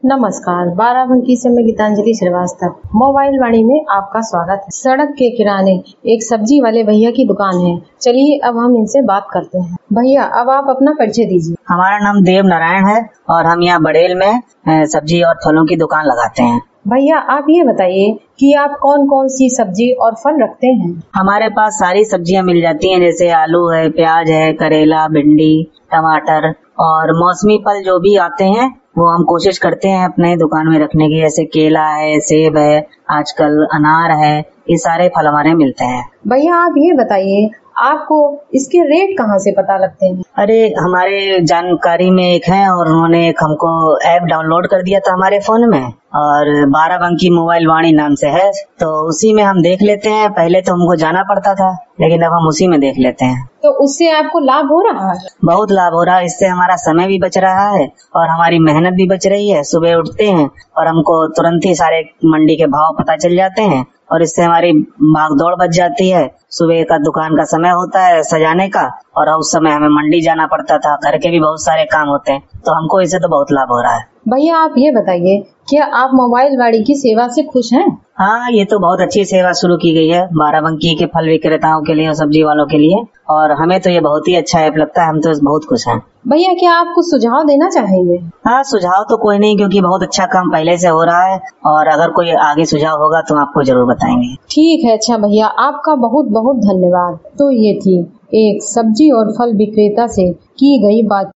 नमस्कार, बाराबंकी से मैं गीतांजलि श्रीवास्तव। मोबाइल वाणी में आपका स्वागत है। सड़क के किनारे एक सब्जी वाले भैया की दुकान है। चलिए अब हम इनसे बात करते हैं। भैया, अब आप अपना परिचय दीजिए। हमारा नाम देव नारायण है और हम यहाँ बड़ेल में सब्जी और फलों की दुकान लगाते हैं। भैया, आप ये बताइए कि आप कौन कौन सी सब्जी और फल रखते हैं? हमारे पास सारी सब्जियाँ मिल जाती हैं, जैसे आलू है, प्याज है, करेला, भिंडी, टमाटर और मौसमी फल जो भी आते हैं वो हम कोशिश करते हैं अपने दुकान में रखने की। जैसे केला है, सेब है, आजकल अनार है, ये सारे फल हमारे मिलते हैं। भैया, आप ये बताइए आपको इसके रेट कहाँ से पता लगते हैं? अरे, हमारे जानकारी में एक है और उन्होंने एक हमको ऐप डाउनलोड कर दिया था हमारे फोन में, और बाराबंकी मोबाइल वाणी नाम से है, तो उसी में हम देख लेते हैं। पहले तो हमको जाना पड़ता था, लेकिन अब हम उसी में देख लेते हैं। तो उससे आपको लाभ हो रहा है? बहुत लाभ हो रहा है। इससे हमारा समय भी बच रहा है और हमारी मेहनत भी बच रही है। सुबह उठते हैं और हमको तुरंत ही सारे मंडी के भाव पता चल जाते हैं और इससे हमारी भागदौड़ बच जाती है। सुबह का दुकान का समय होता है सजाने का और उस समय हमें मंडी जाना पड़ता था, घर के भी बहुत सारे काम होते हैं, तो हमको इससे तो बहुत लाभ हो रहा है। भैया, आप ये बताइए क्या आप मोबाइल वाणी की सेवा से खुश हैं? हाँ, ये तो बहुत अच्छी सेवा शुरू की गई है बाराबंकी के फल विक्रेताओं के लिए और सब्जी वालों के लिए, और हमें तो ये बहुत ही अच्छा ऐप लगता है। हम तो बहुत खुश हैं। भैया, क्या आप कुछ सुझाव देना चाहेंगे? हाँ, सुझाव तो कोई नहीं, क्योंकि बहुत अच्छा काम पहले से हो रहा है, और अगर कोई आगे सुझाव होगा तो आपको जरूर बताएंगे। ठीक है। अच्छा भैया, आपका बहुत बहुत धन्यवाद। तो ये थी एक सब्जी और फल विक्रेता से की गई बात।